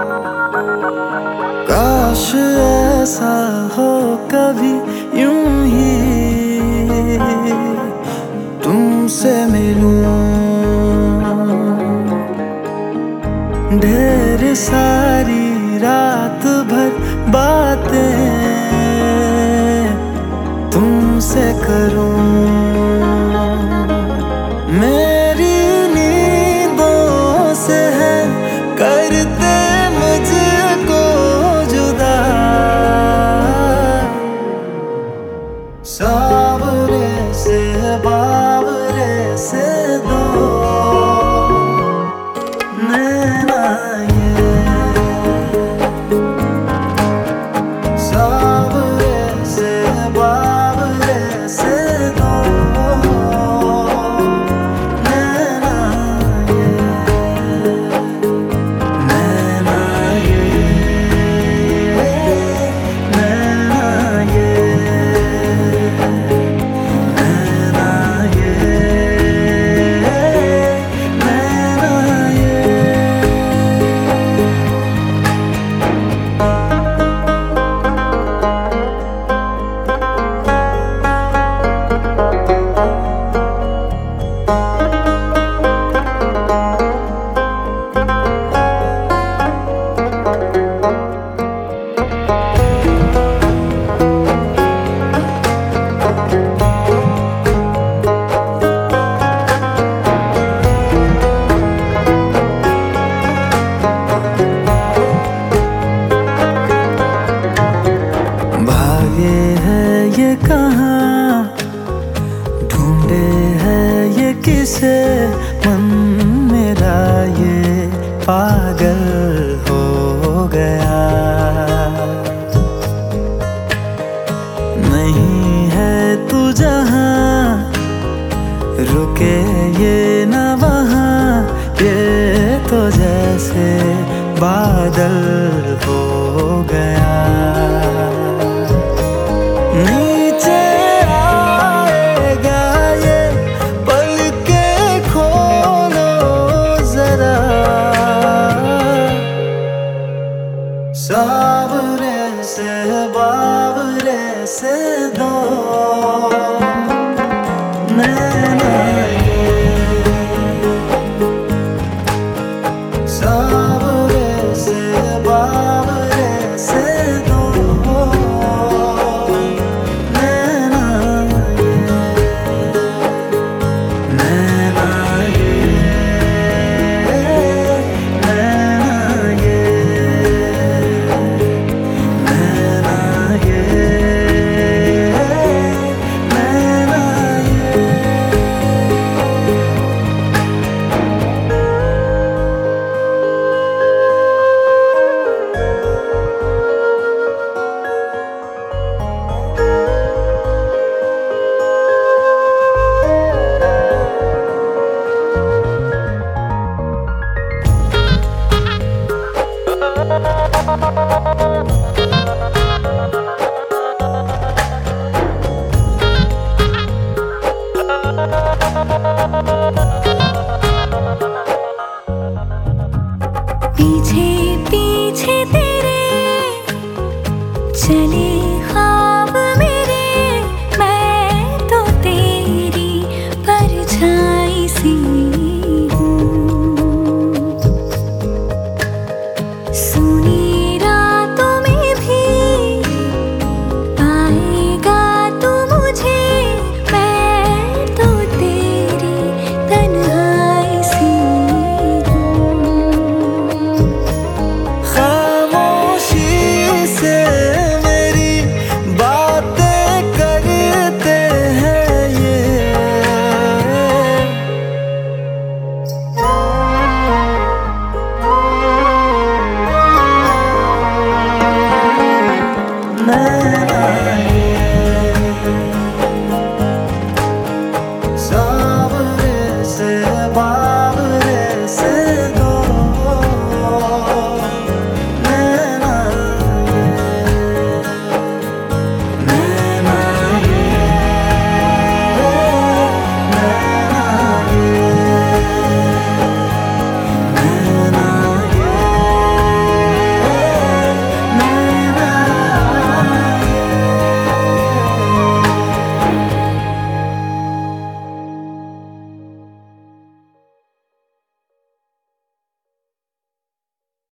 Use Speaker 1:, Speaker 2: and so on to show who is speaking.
Speaker 1: काश ऐसा हो कभी यूं ही तुमसे मिलूं, ढेर सारी रात भर बातें तुमसे करूं। मेरी नींदों से है करते मुझको जुदा, सावरे से बावरे से दो नैना ये, सावरे से बावरे से दो नैना ये, नैना ये, नैना ये, नैना ये, नैना ये। भागे है ये कहाँ, ढूंढे है ये किसे, मन मेरा ये पागल हो गया। नहीं है तू जहाँ, रुके ये न वहाँ, ये तो जैसे बादल हो गया। नीचे आएगा ये पलकें खोलो जरा, सावरे से बावरे से दो नैना ये, सावरे से बावरे से दो नैना ये, नैना ये, नैना ये, नैना ये, नैना ये।
Speaker 2: पीछे पीछे तेरे चले ख्वाब मेरे, मैं तो तेरी परछाई सी हूँ। सुनी रातों में भी पाएगा तू मुझे, मैं तो तेरी तन्हाई सी हूँ।
Speaker 1: खामोशी से मेरी बातें करते हैं ये, नैना